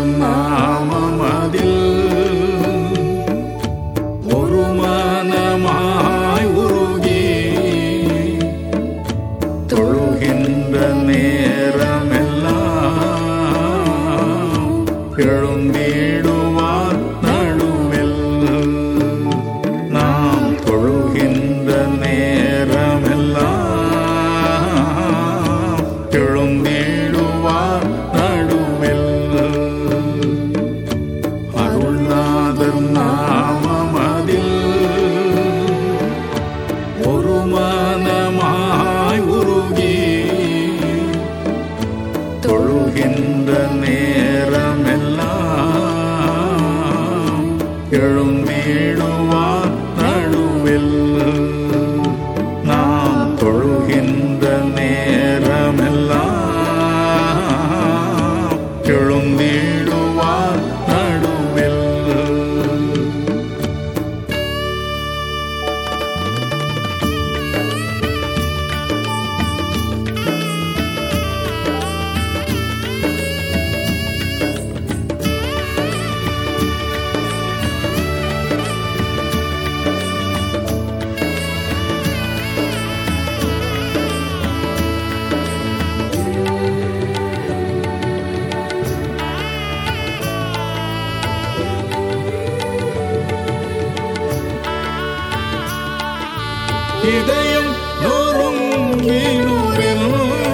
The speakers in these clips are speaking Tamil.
நாமமதில் ஒரு மனமாய் உருகி தொழுகின்ற நேரமெல்லாம் எழுந்திடுவார் நடுவில். நாம் தொழுகின்ற நேரமெல்லாம் எழுந்திடுவார் நடுவில். அருள்நாதர் நாமமதில் ஒரு மனமாய் உருகி தொழுகின்ற நேரமெல்லாம் எழுந்திடுவார் நடுவில். நாம் தொழுகின்ற நேரமெல்லாம் எழுந்திடுவார் நடுவில். இதயம் நொறுங்கினுரில்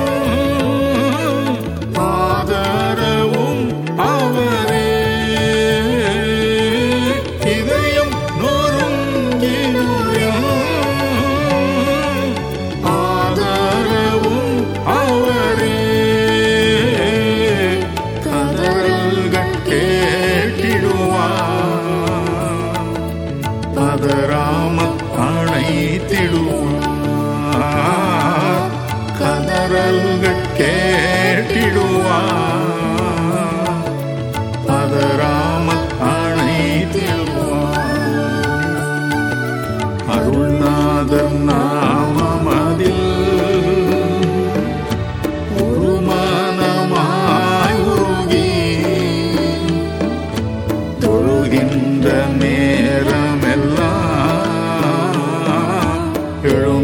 ஆதரவும் அவரே. இதயம் நொறுங்கினுரில் ஆதரவும் அவரே. கதறல்கள் கேட்டிடுவார், பதறாமல் அணைத்திடுவார். கதறல்கள் கேட்டிடுவார், பதறாமல் அணைத்திடுவார். அருள்நாதர் நாமமதில் ஒரு மனமாய் உருகி தொழுகின்ற நேரமெல்லாம் எழு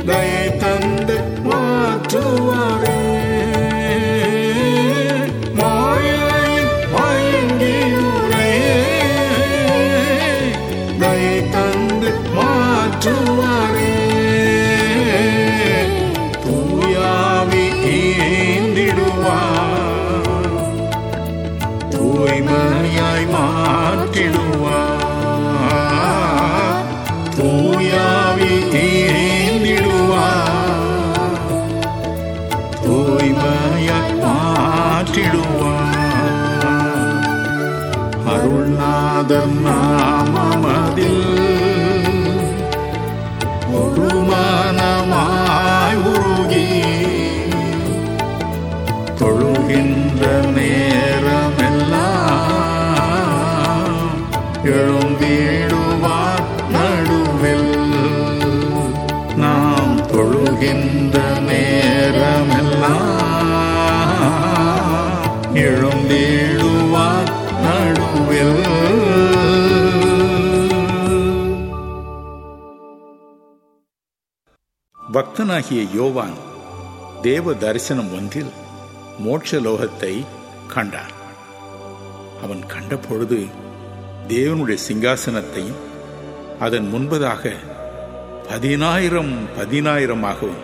தயை தந்து மாற்றுவாரே. மாயையில் மயங்கியுரை தயை தந்து மாற்றுவாரே. தூயாவி ஏந்திடுவார், தூய்மையாய் மாற்றிடுவார். தூயாவி ஏந்திடுவார், தூய்மையாய் மாற்றிடுவார். அருள்நாதர் நாமமதில் ஒரு மனமாய் உருகி தொழுகின்ற நேரமெல்லாம் எழுந்திடுவார் நடுவில். நாம் தொழுகின்ற நேரமெல்லாம் எழுந்திடுவார் நடுவில். பக்தனாகிய யோவான் தேவ தரிசனம் ஒன்றில் மோட்சலோகத்தை கண்டான். அவன் கண்ட பொழுது தேவனுடைய சிங்காசனத்தையும் அதன் முன்பதாக 10,000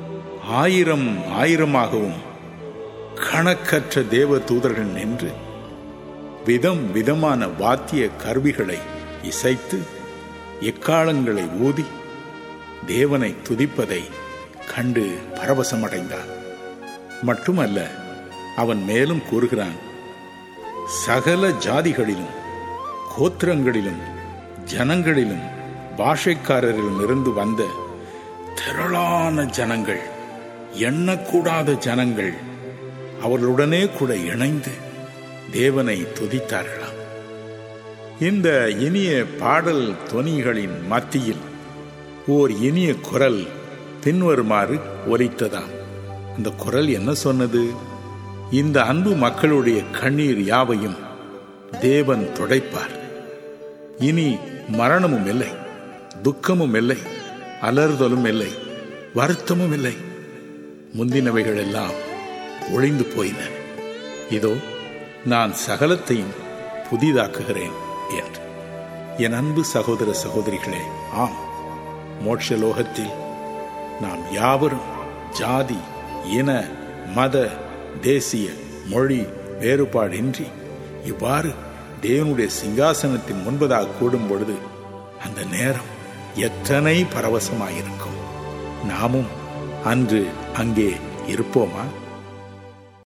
1000 கணக்கற்ற தேவ தூதர்கள் நின்று விதம் விதமான வாத்திய கருவிகளை இசைத்து எக்காளங்களை ஊதி தேவனை துதிப்பதை கண்டு பரவசமடைந்தான். மட்டுமல்ல, அவன் மேலும் கூறுகிறான், சகல ஜாதிகளிலும் கோத்திரங்களிலும் ஜனங்களிலும் பாஷைக்காரரிலும் இருந்து வந்த திரளான ஜனங்கள், எண்ணக்கூடாத ஜனங்கள் அவர்களுடனே கூட இணைந்து தேவனை துதித்தார்களாம். இந்த இனிய பாடல் தொனிகளின் மத்தியில் ஓர் இனிய குரல் பின்வருமாறு ஒலித்ததாம். அந்த குரல் என்ன சொன்னது? இந்த அன்பு மக்களுடைய கண்ணீர் யாவையும் தேவன் துடைப்பார். இனி மரணமும் இல்லை, துக்கமும் இல்லை, அலறுதலும் இல்லை, வருத்தமும் இல்லை. முந்தினவைகள் எல்லாம் ஒழிந்து போயின. இதோ நான் சகலத்தையும் புதிதாக்குகிறேன் என்று. என் அன்பு சகோதர சகோதரிகளே, ஆம், மோட்சலோகத்தில் நாம் யாவரும் ஜாதி, இன, மத, தேசிய, மொழி வேறுபாடின்றி இவ்வாறு தேவனுடைய சிங்காசனத்தின் முன்பதாக கூடும் பொழுது அந்த நேரம் எத்தனை பரவசமாயிருக்கும். நாமும் அன்று அங்கே இருப்போமா?